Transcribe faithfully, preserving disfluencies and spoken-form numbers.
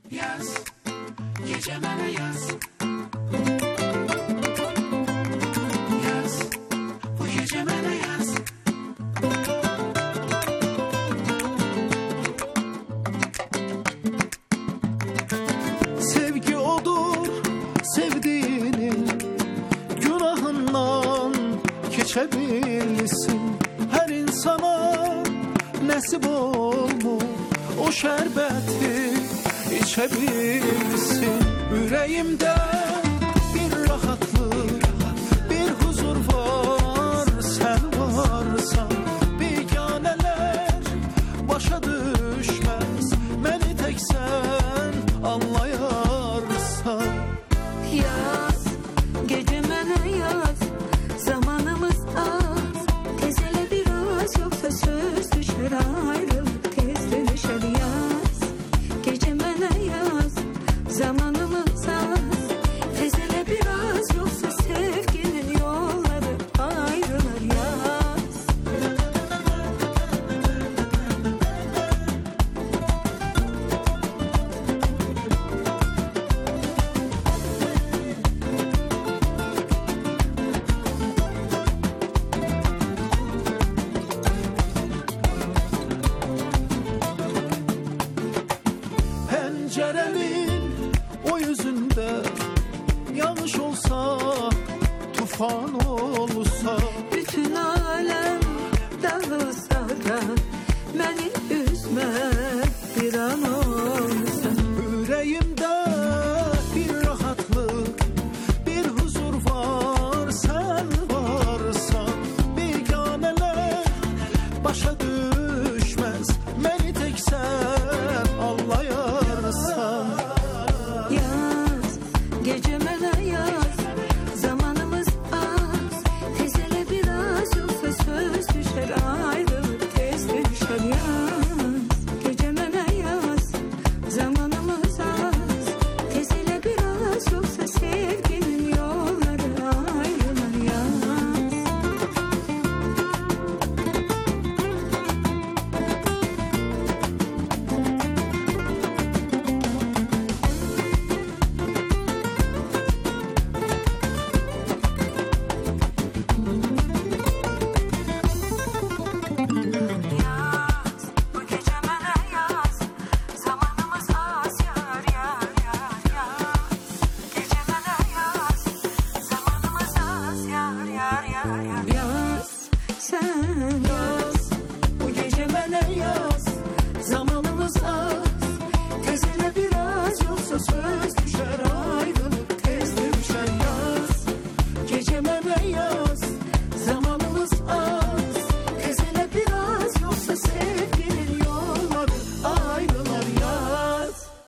Yaz, gece mənə yaz. Yaz, bu gece mənə yaz. Sevgi odur, sevdiğinin günahından geçebilsin. Her insana nasip olmuş o şerbeti içebilsin. Yüreğimde bir rahatlık, bir huzur var. Sen varsan biganeler başa düşmez. Beni tek sen anlayarsan. Yaz, gece mənə yaz. Zamanımız az, tez elə biraz, yoksa söz düşer ayrılık tez dönüşer. Yaz, gece mənə yaz. Zamanımız az, tez elə biraz, yoksa sevginin yolları ayrılır. Yaz. Penceremin o yüzünde yanlış olsa, tufan olsa. Bütün alem dağılsa da beni üzme bir an olsa. Yüreğimde bir rahatlık, bir huzur var. Sen varsan biganeler başa düşmez. Beni tek sen anlayarsan. Yaz, gece mənə yaz. Zamanımız az, tez elə biraz, yoksa söz düşer ayrılık tez düşer. Yaz, gece mənə yaz. Zamanımız az, tez elə biraz, yoksa sevginin yolları ayrılır. Yaz. Yaz, bu gece mənə yaz. Zamanımız az, yar yar yar yaz. Gece mənə yaz. Zamanımız az, yar yar yar yar. Yaz, sen yaz. Bu gece mənə yaz. Zamanımız az, tez elə biraz, yoksa söz düşer